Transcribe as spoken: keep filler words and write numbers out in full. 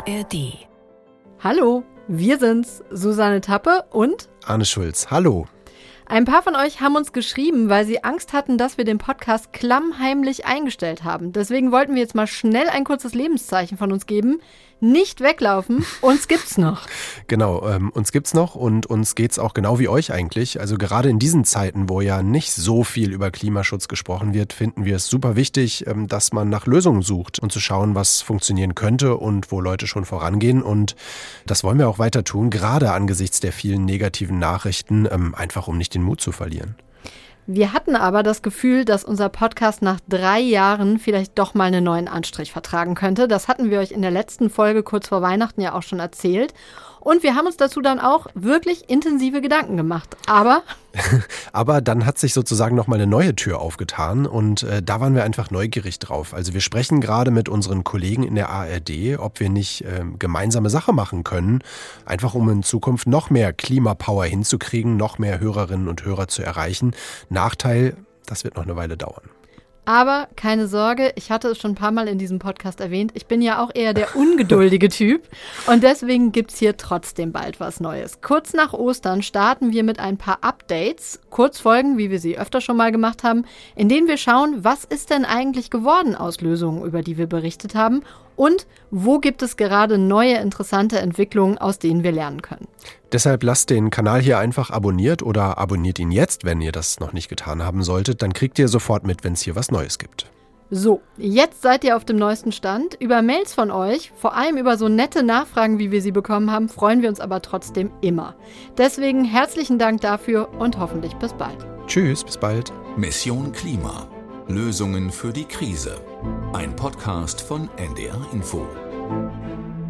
A R D. Hallo, wir sind's, Susanne Tappe und Arne Schulz. Hallo. Ein paar von euch haben uns geschrieben, weil sie Angst hatten, dass wir den Podcast klammheimlich eingestellt haben. Deswegen wollten wir jetzt mal schnell ein kurzes Lebenszeichen von uns geben. Nicht weglaufen, uns gibt's noch. Genau, ähm, uns gibt's noch und uns geht's auch genau wie euch eigentlich. Also gerade in diesen Zeiten, wo ja nicht so viel über Klimaschutz gesprochen wird, finden wir es super wichtig, ähm, dass man nach Lösungen sucht und zu schauen, was funktionieren könnte und wo Leute schon vorangehen. Und das wollen wir auch weiter tun, gerade angesichts der vielen negativen Nachrichten, ähm, einfach um nicht den Mut zu verlieren. Wir hatten aber das Gefühl, dass unser Podcast nach drei Jahren vielleicht doch mal einen neuen Anstrich vertragen könnte. Das hatten wir euch in der letzten Folge kurz vor Weihnachten ja auch schon erzählt. Und wir haben uns dazu dann auch wirklich intensive Gedanken gemacht. Aber Aber dann hat sich sozusagen nochmal eine neue Tür aufgetan und äh, da waren wir einfach neugierig drauf. Also wir sprechen gerade mit unseren Kollegen in der A R D, ob wir nicht äh, gemeinsame Sache machen können, einfach um in Zukunft noch mehr Klimapower hinzukriegen, noch mehr Hörerinnen und Hörer zu erreichen. Nachteil, das wird noch eine Weile dauern. Aber keine Sorge, ich hatte es schon ein paar Mal in diesem Podcast erwähnt, ich bin ja auch eher der ungeduldige Typ und deswegen gibt's hier trotzdem bald was Neues. Kurz nach Ostern starten wir mit ein paar Updates, Kurzfolgen, wie wir sie öfter schon mal gemacht haben, in denen wir schauen, was ist denn eigentlich geworden aus Lösungen, über die wir berichtet haben und wo gibt es gerade neue interessante Entwicklungen, aus denen wir lernen können. Deshalb lasst den Kanal hier einfach abonniert oder abonniert ihn jetzt, wenn ihr das noch nicht getan haben solltet. Dann kriegt ihr sofort mit, wenn es hier was Neues gibt. So, jetzt seid ihr auf dem neuesten Stand. Über Mails von euch, vor allem über so nette Nachfragen, wie wir sie bekommen haben, freuen wir uns aber trotzdem immer. Deswegen herzlichen Dank dafür und hoffentlich bis bald. Tschüss, bis bald. Mission Klima. Lösungen für die Krise. Ein Podcast von N D R Info.